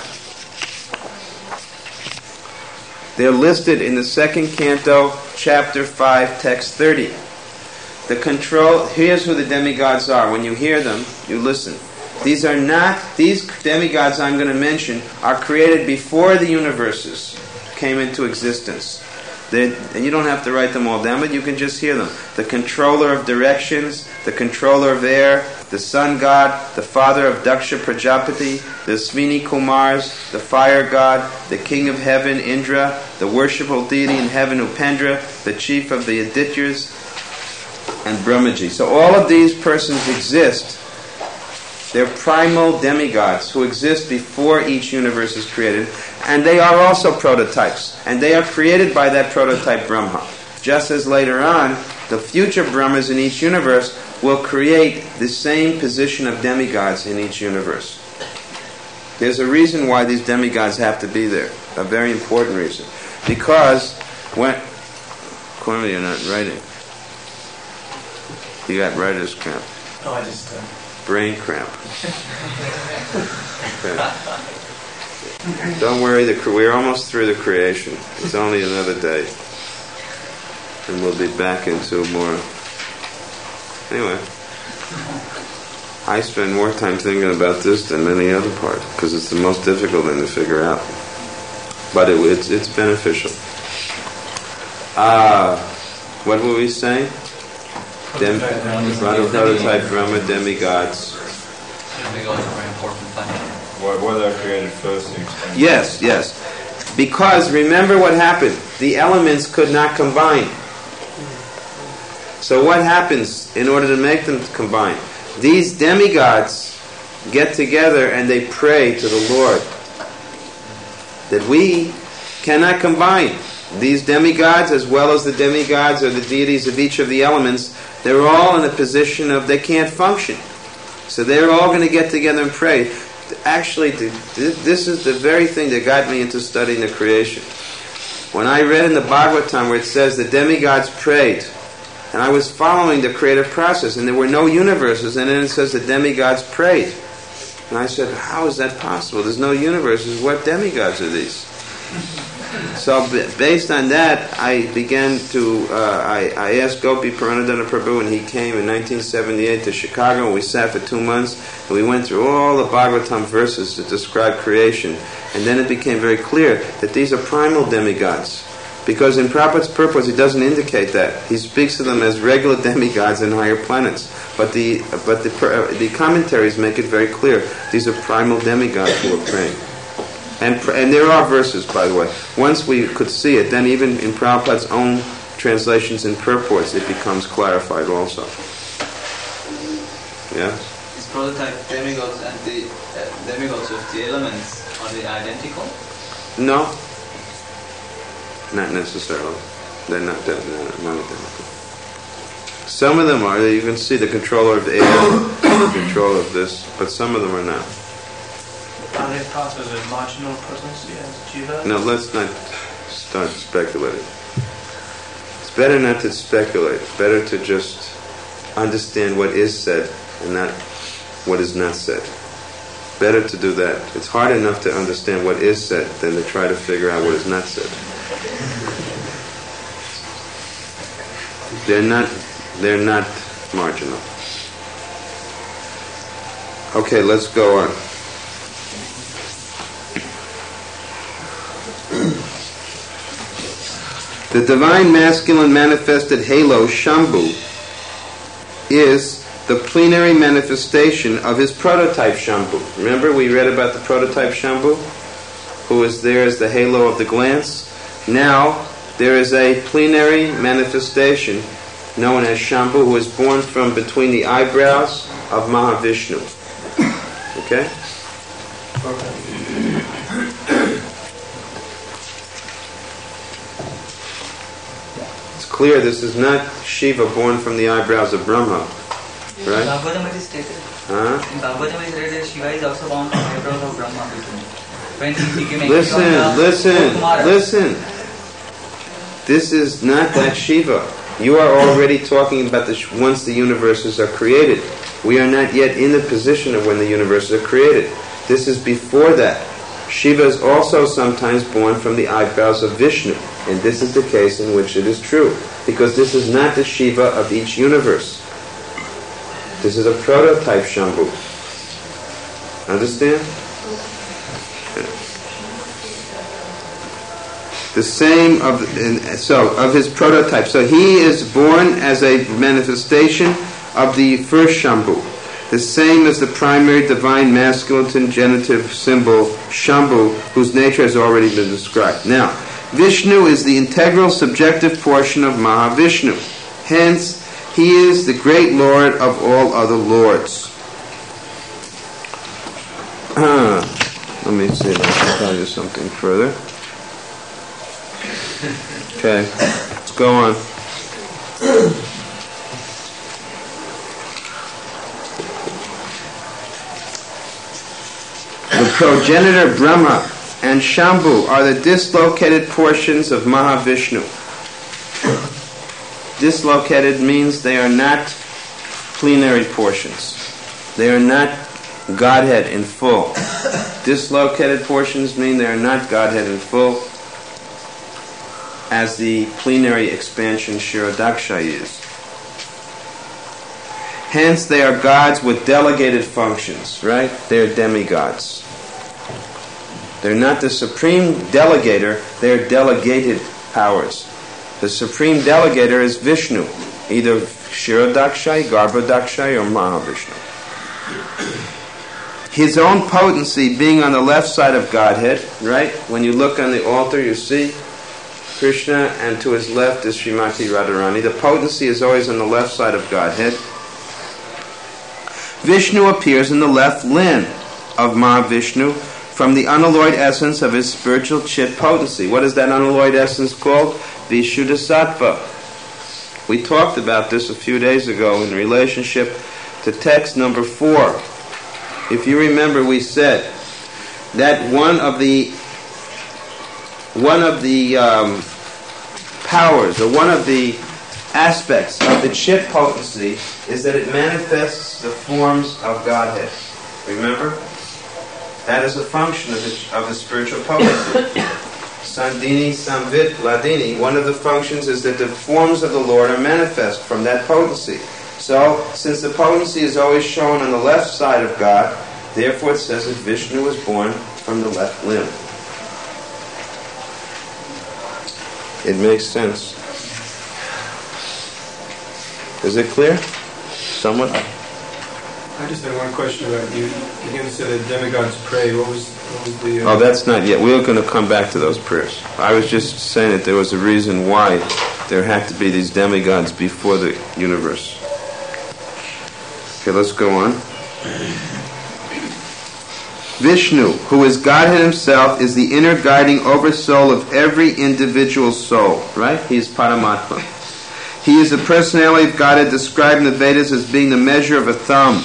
A: They're listed in the second canto, chapter five, text thirty. The control, here's who the demigods are. When you hear them, you listen. These are not, these demigods I'm going to mention are created before the universes came into existence. They're, and you don't have to write them all down, but you can just hear them. The controller of directions, the controller of air, the sun god, the father of Daksha Prajapati, the Svini Kumars, the fire god, the king of heaven, Indra, the worshipful deity in heaven, Upendra, the chief of the Adityas, and Brahmaji. So all of these persons exist They're primal demigods who exist before each universe is created, and they are also prototypes, and they are created by that prototype Brahma. Just as later on, the future Brahmas in each universe will create the same position of demigods in each universe. There's a reason why these demigods have to be there, a very important reason. Because when... Clearly you're not writing. You got writer's cramp.
G: No, I just... Uh...
A: Brain cramp. Okay. Don't worry, the, we're almost through the creation. It's only another day. And we'll be back into more... Anyway. I spend more time thinking about this than any other part, because it's the most difficult thing to figure out. But it, it's, it's beneficial. Ah, uh, what were we saying? Dem- prototype Brahma demigods.
G: Demigods are very important planet.
E: Why, why they were created first? Explain.
A: Yes, yes. Because remember what happened. The elements could not combine. So what happens in order to make them combine? These demigods get together and they pray to the Lord that we cannot combine. These demigods, as well as the demigods or the deities of each of the elements, they're all in a position of they can't function. So they're all going to get together and pray. Actually, this is the very thing that got me into studying the creation. When I read in the Bhagavatam where it says the demigods prayed, and I was following the creative process, and there were no universes, and then it says the demigods prayed. And I said, how is that possible? There's no universes. What demigods are these? So based on that, I began to, uh, I, I asked Gopi Puranadana Prabhu, and he came in nineteen seventy-eight to Chicago, and we sat for two months, and we went through all the Bhagavatam verses to describe creation. And then it became very clear that these are primal demigods. Because in Prabhupada's purpose, he doesn't indicate that. He speaks of them as regular demigods in higher planets. But the but the uh, the commentaries make it very clear. These are primal demigods who are praying. And and there are verses, by the way. Once we could see it, then even in Prabhupada's own translations and purports, it becomes clarified also. Yeah?
G: Is prototype demigods and the uh, demigods of the elements, are they identical?
A: No. Not necessarily. They're not, they're not, not identical. Some of them are. You can see the controller of the air, the controller of this, but some of them are not.
I: Are they thought as a marginal potency as jiva?
A: No, let's not start speculating. It's better not to speculate. It's better to just understand what is said and not what is not said. Better to do that. It's hard enough to understand what is said than to try to figure out what is not said. They're not, they're not marginal. Okay, let's go on. The divine masculine manifested halo, Shambhu, is the plenary manifestation of his prototype Shambhu. Remember we read about the prototype Shambhu, who is there as the halo of the glance? Now, there is a plenary manifestation known as Shambhu, who is born from between the eyebrows of Mahavishnu. Okay? It's clear this is not Shiva born from the eyebrows of Brahma. Right?
J: Bhagavatam it is stated.
A: Huh?
J: In Bhagavatam it is stated that Shiva is also born from the eyebrows of Brahma. When he became
A: Listen,
J: from the
A: listen,
J: Kumara.
A: listen. This is not that Shiva. You are already talking about the sh- once the universes are created. We are not yet in the position of when the universes are created. This is before that. Shiva is also sometimes born from the eyebrows of Vishnu. And this is the case in which it is true. Because this is not the Shiva of each universe. This is a prototype Shambhu. Understand? The same of so of his prototype. So he is born as a manifestation of the first Shambhu. The same as the primary divine masculine genitive symbol Shambhu, whose nature has already been described. Now, Vishnu is the integral subjective portion of Mahavishnu. Hence, he is the great Lord of all other lords. Let me see if I can tell you something further. Okay, let's go on. The progenitor Brahma and Shambhu are the dislocated portions of Mahavishnu. Dislocated means they are not plenary portions. They are not Godhead in full. Dislocated portions mean they are not Godhead in full, as the plenary expansion Shirodaksha used. Hence, they are gods with delegated functions, right? They are demigods. They're not the supreme delegator, they are delegated powers. The supreme delegator is Vishnu, either Shirodaksha, Garbhodaksha, or Mahavishnu. His own potency being on the left side of Godhead, right? When you look on the altar, you see Krishna, and to his left is Srimati Radharani. The potency is always on the left side of Godhead. Vishnu appears in the left limb of Mahavishnu from the unalloyed essence of his spiritual chit potency. What is that unalloyed essence called? Vishuddhasattva. We talked about this a few days ago in relationship to text number four. If you remember, we said that one of the one of the um, powers, or one of the aspects of the chit potency, is that it manifests the forms of Godhead. Remember? That is a function of the, of the spiritual potency. Sandini, Samvit, Ladini, one of the functions is that the forms of the Lord are manifest from that potency. So, since the potency is always shown on the left side of God, therefore it says that Vishnu was born from the left limb. It makes sense. Is it clear? Somewhat?
H: I just had one question about you. Again, said that demigods pray. What was, what was the... Uh,
A: oh, that's not yet. We're going to come back to those prayers. I was just saying that there was a reason why there had to be these demigods before the universe. Okay, let's go on. Vishnu, who is Godhead himself, is the inner guiding oversoul of every individual soul, right? He is Paramatma. He is the personality of Godhead described in the Vedas as being the measure of a thumb.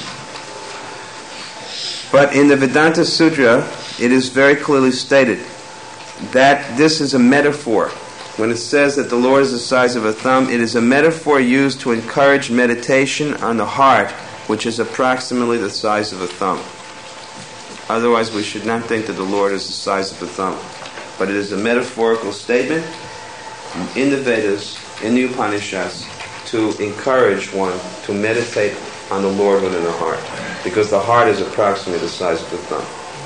A: But in the Vedanta Sutra, it is very clearly stated that this is a metaphor. When it says that the Lord is the size of a thumb, it is a metaphor used to encourage meditation on the heart, which is approximately the size of a thumb. Otherwise, we should not think that the Lord is the size of a thumb. But it is a metaphorical statement in the Vedas, in the Upanishads, to encourage one to meditate on the Lord within the heart, because the heart is approximately the size of the thumb.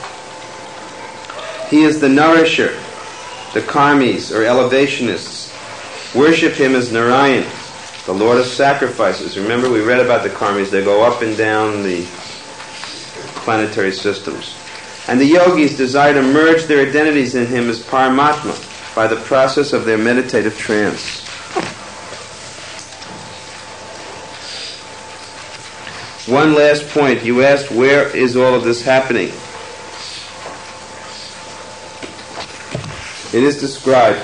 A: He is the nourisher. The karmis, or elevationists, worship him as Narayan, the Lord of sacrifices. Remember, we read about the karmis. They go up and down the planetary systems. And the yogis desire to merge their identities in him as Paramatma by the process of their meditative trance. One last point. You asked, where is all of this happening? It is described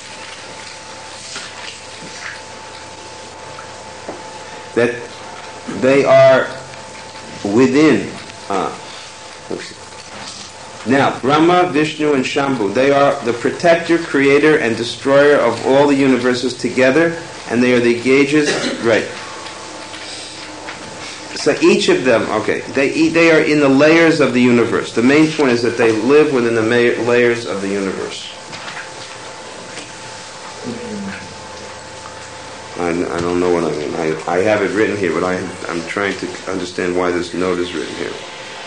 A: that they are within. Uh, now, Brahma, Vishnu, and Shambhu, they are the protector, creator, and destroyer of all the universes together, and they are the gauges, right. So each of them, okay, they they are in the layers of the universe. The main point is that they live within the ma- layers of the universe. I, I don't know what I mean. I, I have it written here, but I, I'm trying to understand why this note is written here.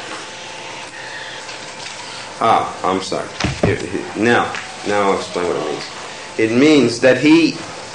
A: Ah, I'm sorry. Here, here. Now, now I'll explain what it means. It means that he,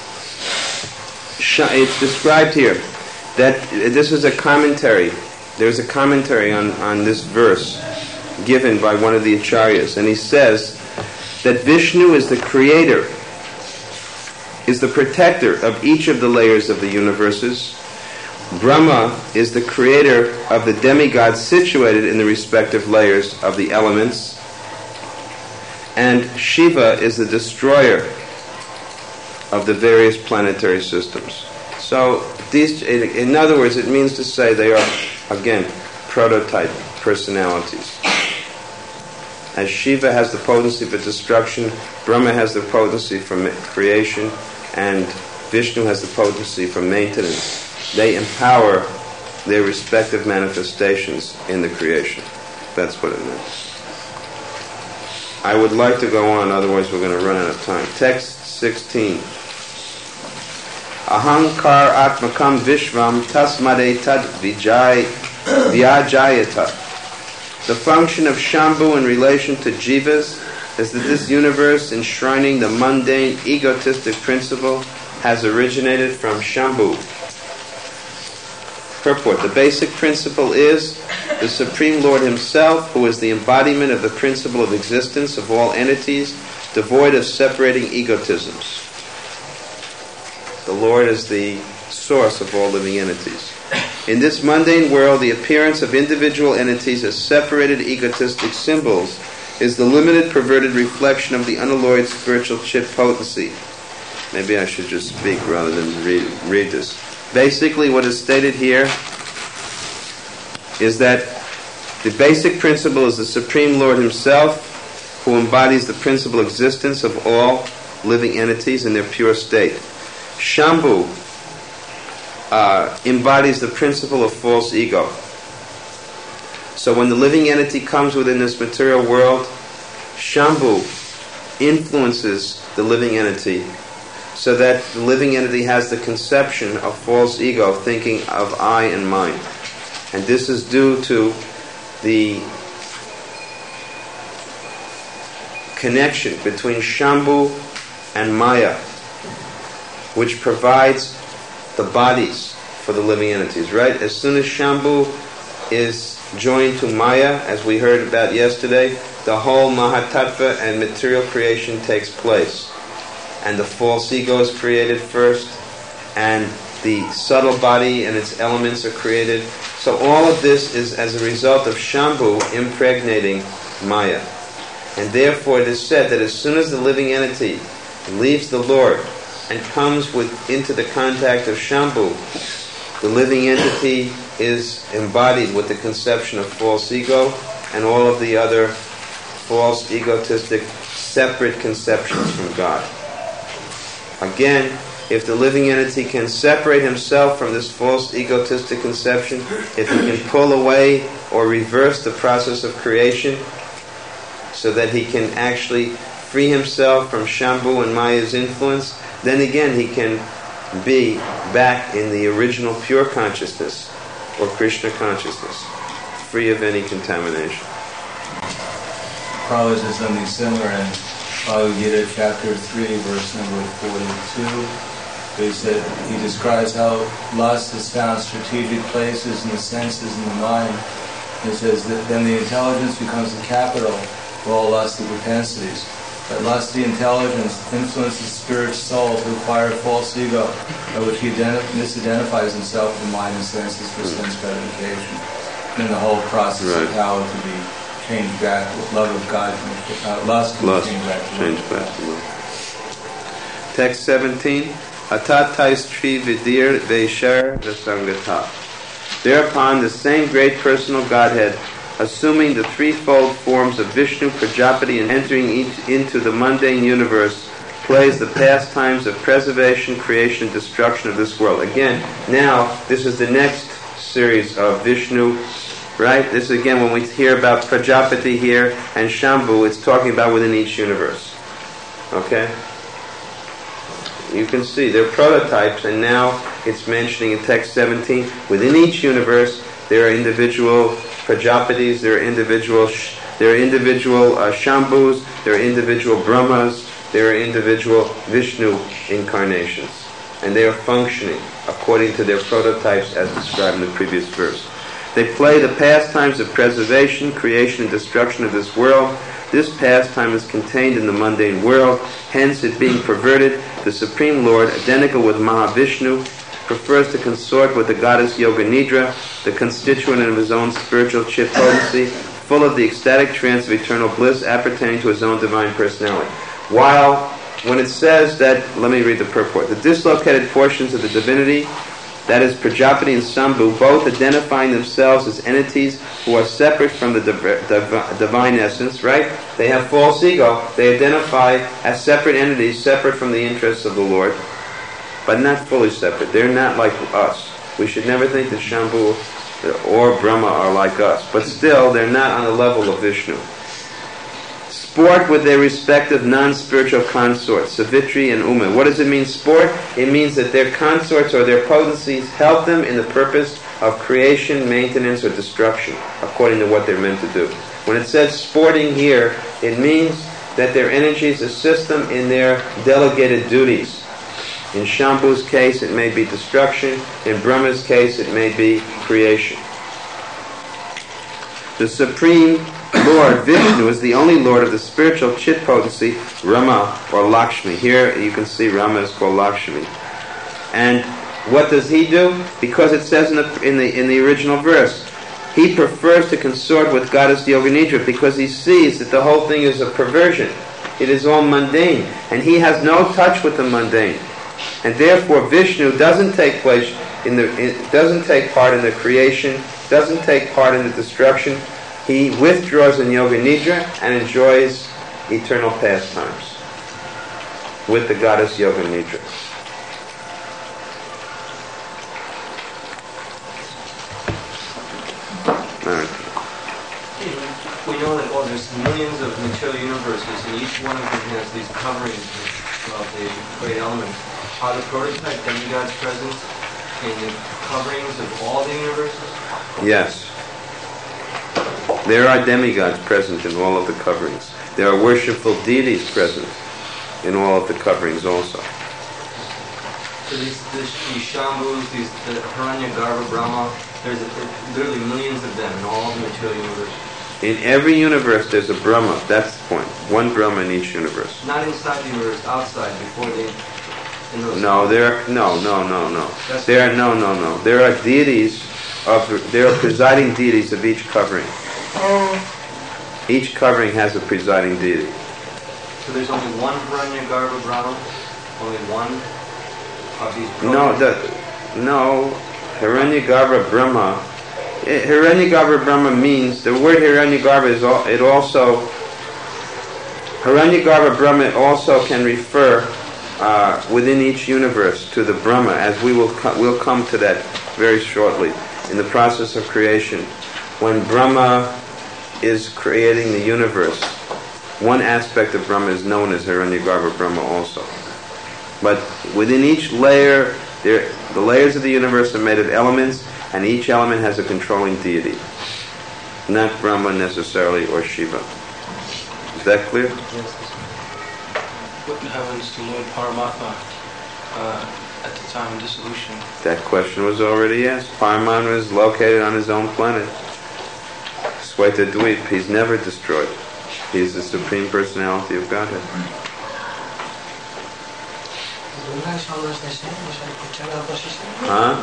A: it's described here, that this is a commentary. There's a commentary on, on this verse given by one of the acharyas, and he says that Vishnu is the creator, is the protector of each of the layers of the universes, Brahma is the creator of the demigods situated in the respective layers of the elements, and Shiva is the destroyer of the various planetary systems. So, these, in other words, it means to say they are, again, prototype personalities. As Shiva has the potency for destruction, Brahma has the potency for creation, and Vishnu has the potency for maintenance. They empower their respective manifestations in the creation. That's what it means. I would like to go on, otherwise we're going to run out of time. Text sixteen. Ahankar atmakam vishvam tasmade tad vijay vyajayata. The function of Shambhu in relation to jivas is that this universe, enshrining the mundane, egotistic principle, has originated from Shambhu. Purport. The basic principle is the Supreme Lord Himself, who is the embodiment of the principle of existence of all entities, devoid of separating egotisms. The Lord is the source of all living entities. In this mundane world, the appearance of individual entities as separated egotistic symbols is the limited, perverted reflection of the unalloyed spiritual chit potency. Maybe I should just speak rather than read, read this. Basically, what is stated here is that the basic principle is the Supreme Lord Himself, who embodies the principal existence of all living entities in their pure state. Shambhu uh, embodies the principle of false ego. So when the living entity comes within this material world, Shambhu influences the living entity, so that the living entity has the conception of false ego, thinking of I and mine. And this is due to the connection between Shambhu and Maya, which provides the bodies for the living entities, right? As soon as Shambhu is joined to Maya, as we heard about yesterday, the whole Mahatattva and material creation takes place. And the false ego is created first, and the subtle body and its elements are created. So all of this is as a result of Shambhu impregnating Maya. And therefore it is said that as soon as the living entity leaves the Lord and comes with into the contact of Shambhu, the living entity is embodied with the conception of false ego and all of the other false, egotistic, separate conceptions from God. Again, if the living entity can separate himself from this false egotistic conception, if he can pull away or reverse the process of creation so that he can actually free himself from Shambhu and Maya's influence, then again he can be back in the original pure consciousness or Krishna consciousness, free of any contamination.
D: Prabhupada says something similar in Bhagavad Gita chapter three, verse number forty-two. He said he describes how lust has found strategic places in the senses and the mind. He says that then the intelligence becomes the capital of all lusty propensities. That lusty intelligence influences the spirit's soul to acquire false ego, by which he misidentifies himself with the mind and senses for sense gratification. And the whole process right. of how to be changed back with love of God, uh, lust,
A: lust
D: change back to
A: change
D: love.
A: Back to love. Text seventeen. Atatais tri vidir veishar vasangata. Thereupon the same great personal Godhead, assuming the threefold forms of Vishnu, Prajapati, and entering each into the mundane universe, plays the pastimes of preservation, creation, and destruction of this world. Again, now, this is the next series of Vishnu, right? This is again, when we hear about Prajapati here and Shambhu, it's talking about within each universe. Okay? You can see, they're prototypes, and now it's mentioning in text seventeen, within each universe, there are individual Prajapatis, there are individual, there are individual uh, Shambhus, there are individual Brahmas, there are individual Vishnu incarnations. And they are functioning according to their prototypes as described in the previous verse. They play the pastimes of preservation, creation, and destruction of this world. This pastime is contained in the mundane world, hence it being perverted, the Supreme Lord, identical with Mahavishnu, prefers to consort with the goddess Yoga Nidra, the constituent of his own spiritual chit potency, full of the ecstatic trance of eternal bliss appertaining to his own divine personality. While when it says that, let me read the purport, the dislocated portions of the divinity, that is Prajapati and Sambhu, both identifying themselves as entities who are separate from the div- div- divine essence, right? They have false ego. They identify as separate entities, separate from the interests of the Lord, but not fully separate. They're not like us. We should never think that Shambhu or Brahma are like us, but still they're not on the level of Vishnu. Sport with their respective non-spiritual consorts, Savitri and Uma. What does it mean, sport? It means that their consorts or their potencies help them in the purpose of creation, maintenance, or destruction, according to what they're meant to do. When it says sporting here, it means that their energies assist them in their delegated duties. In Shambhu's case, it may be destruction. In Brahma's case, it may be creation. The Supreme Lord, Vishnu, is the only Lord of the spiritual chit potency, Rama or Lakshmi. Here you can see Rama is called Lakshmi. And what does he do? Because it says in the in the in the original verse, he prefers to consort with goddess Yoga Nidra because he sees that the whole thing is a perversion. It is all mundane, and he has no touch with the mundane. And therefore Vishnu doesn't take place in the in, doesn't take part in the creation, doesn't take part in the destruction. He withdraws in Yoga Nidra and enjoys eternal pastimes with the goddess Yoga Nidra. Right.
K: We know that well, there's millions of material universes, and each one of them has these coverings of the great elements. Are the prototype demigods present in the coverings of all the universes?
A: Yes. There are demigods present in all of the coverings. There are worshipful deities present in all of the coverings also.
K: So these, these, these Shambhus, these the Hiranyagarbha, Brahma, there's a, literally millions of them in all the material universes.
A: In every universe there's a Brahma. That's the point. One Brahma in each universe.
K: Not inside the universe, outside, before they... In those
A: no, there are... No, no, no, no. That's there are... No, no, no. There are deities of... There are presiding deities of each covering. Each covering has a presiding deity.
K: So there's only one Hiranyagarbha Brahma? Only one of these Brahmas?
A: No, the, no. Hiranyagarbha Brahma. Hiranyagarbha Brahma means, the word Hiranyagarbha is all, it also, Hiranyagarbha Brahma also can refer uh, within each universe to the Brahma, as we will co- we'll come to that very shortly in the process of creation. When Brahma is creating the universe, one aspect of Brahma is known as Hiranyagarbha Brahma also. But within each layer, there, the layers of the universe are made of elements, and each element has a controlling deity. Not Brahma necessarily or Shiva. Is that clear?
I: Yes. What happens to Lord Paramatma uh, at the time of dissolution?
A: That question was already asked. Paramatma is located on his own planet. Sweta Dweep, he's never destroyed. He's the Supreme Personality of Godhead. Huh?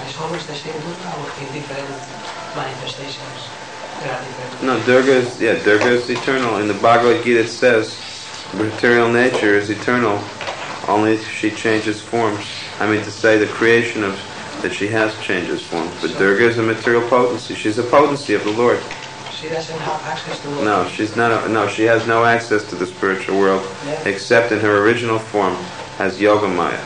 A: No, Durga is, yeah, Durga is eternal. In the Bhagavad Gita it says, material nature is eternal, only she changes forms. I mean to say the creation of, that she has changes forms. But Durga is a material potency. She's a potency of the Lord.
F: She doesn't have access to the world.
A: No, she's not. A, no, she has no access to the spiritual world, yeah, except in her original form as Yogamaya.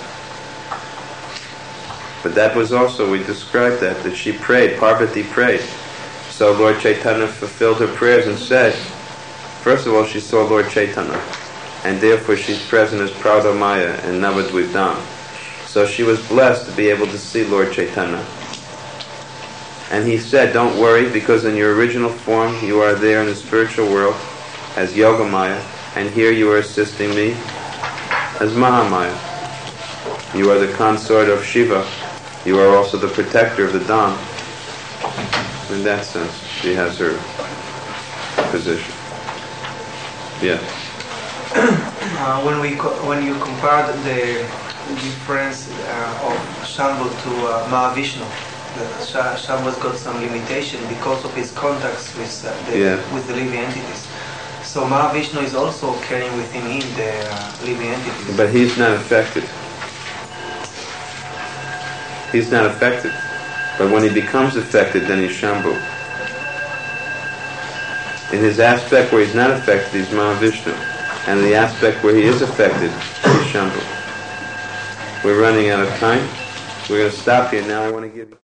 A: But that was also, we described that, that she prayed, Parvati prayed. So Lord Chaitanya fulfilled her prayers and said, first of all, she saw Lord Chaitanya, and therefore she's present as Praudamaya and Navadvip Dham. So she was blessed to be able to see Lord Chaitanya. And he said, don't worry, because in your original form you are there in the spiritual world as Yogamaya, and here you are assisting me as Mahamaya. You are the consort of Shiva. You are also the protector of the Dham. In that sense, she has her position. Yeah.
F: Uh, when we co- when you compare the difference uh, of Shambhu to uh, Mahavishnu. The Sh- Shambhu's got some limitation because of his contacts with uh, the
A: Yeah.
F: with the living entities. So Mahavishnu is also carrying within him the uh, living entities.
A: But he's not affected. He's not affected. But when he becomes affected, then he's Shambhu. In his aspect where he's not affected, he's Mahavishnu. And in the aspect where he is affected, he's Shambhu. We're running out of time. We're going to stop here now. I want to give you...